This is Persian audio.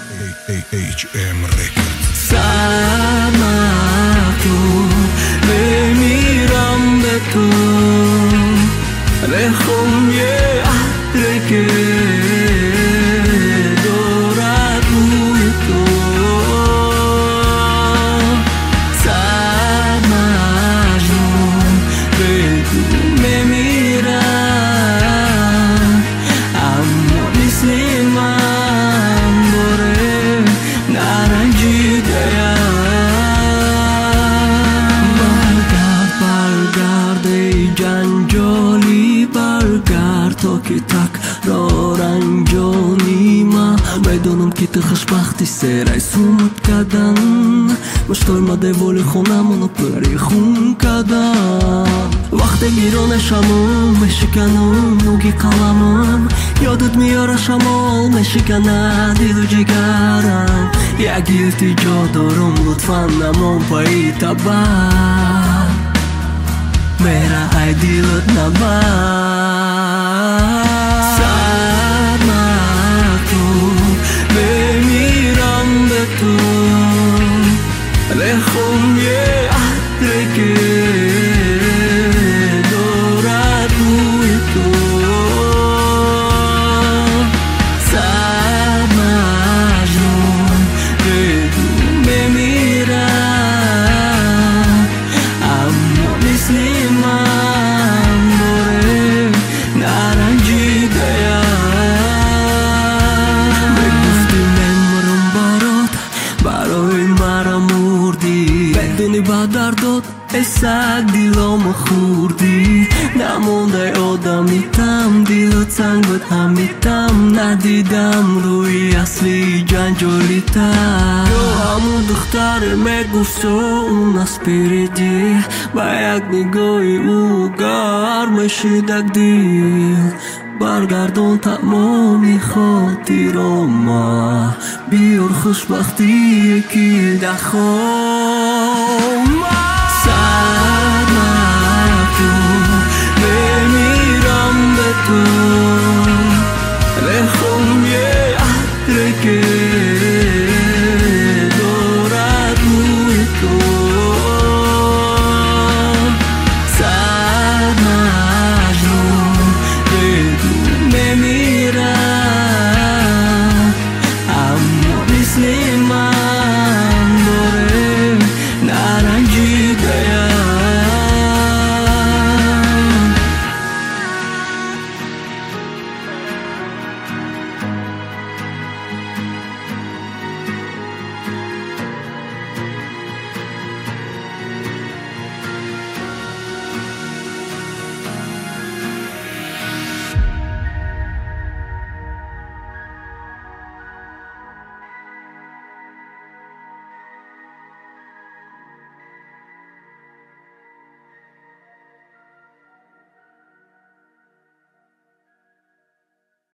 HM Records. Sana tu bemiram be tu lehom ye ahreke doratu tu sana jun be tu bemiram amo musliman bore naranji gaya bargar de janjoli bargar to ki tak roranjoni ma بدونم که تو خوشبختی سرای سومت کدن مشتای مده ولی خونمونو پری خون کدن وقت گیرون شموم مشکنم نوگی قلمم یادت میاره شمال مشکنه دیل و جگرم یک التجا دارم لطفا نمون پایی تبا میره ای دیلت نبا لخم یه عهده دورتوی تو سر مجنون بدون بمیرم اما مثل من باره نرنجیده بگفتی من مرم برات برای مرم بدونی با دردات اسک دیلام خوردی نمونده آدمیتم دیلت سنگ بود همیتم ندیدم روی اصلی جنجالیتم همون دختر میگفت اون از پیریدی با یک نگاهی او گرم شدک دیل برگردون تمامی خاطرام بیار خوشبختی یکی دخوام سر نکن بمیرم به تو